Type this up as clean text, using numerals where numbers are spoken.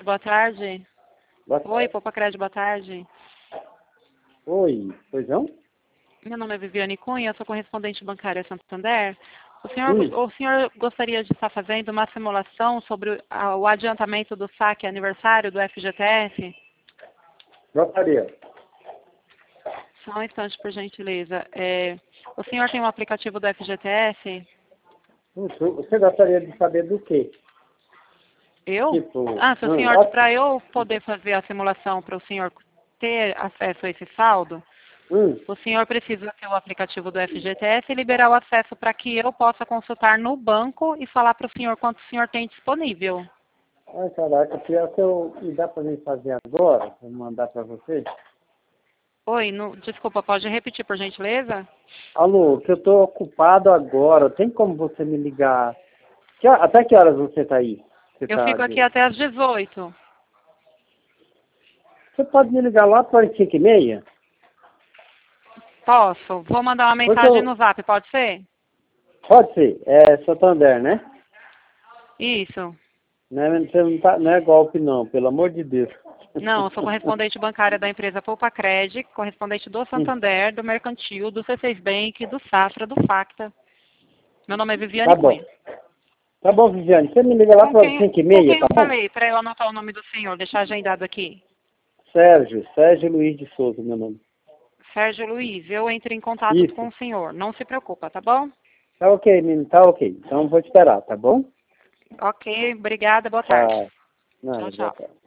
Boa tarde. Boa tarde. Oi, Poupa Crédito, boa tarde. Oi, pois não? Meu nome é Viviane Cunha, eu sou correspondente bancária Santander. Sim. O senhor gostaria de estar fazendo uma simulação sobre o adiantamento do saque aniversário do FGTS? Gostaria. Só um instante, por gentileza. O senhor tem um aplicativo do FGTS? Você gostaria de saber do quê? Eu? Tipo, Se o senhor, ótimo. para eu poder fazer a simulação para o senhor ter acesso a esse saldo, o senhor precisa ter o aplicativo do FGTS e liberar o acesso para que eu possa consultar no banco e falar para o senhor quanto o senhor tem disponível. Ai, caraca, pior que me dá pra mim fazer agora? Vou mandar pra você? Oi, desculpa, pode repetir, por gentileza? Alô, que eu tô ocupado agora. Tem como você me ligar? Até que horas você tá aí? Eu fico aqui até às 18. Você pode me ligar lá para as 5h30? Posso? Vou mandar uma Porque mensagem no Zap, pode ser? pode ser, é Santander, né? Isso. Você não, não é golpe não, pelo amor de Deus. Não, eu sou correspondente bancária da empresa Poupa Crédito, correspondente do Santander, do Mercantil, do C6 Bank, do Safra, do Facta. Meu nome é Viviane Tá bom. Cunha. Tá bom, Viviane. Você me liga lá para as Com 5h30, quem tá eu bom? falei, para eu anotar o nome do senhor, deixar agendado aqui? Sérgio Luiz de Souza, meu nome. Sérgio Luiz, eu entro em contato com Isso. o senhor. Não se preocupa, tá bom? Tá ok, menino, tá ok. Então vou esperar, tá bom? Ok, obrigada, boa tarde. Tá. Tchau, Nada, boa tchau. tarde.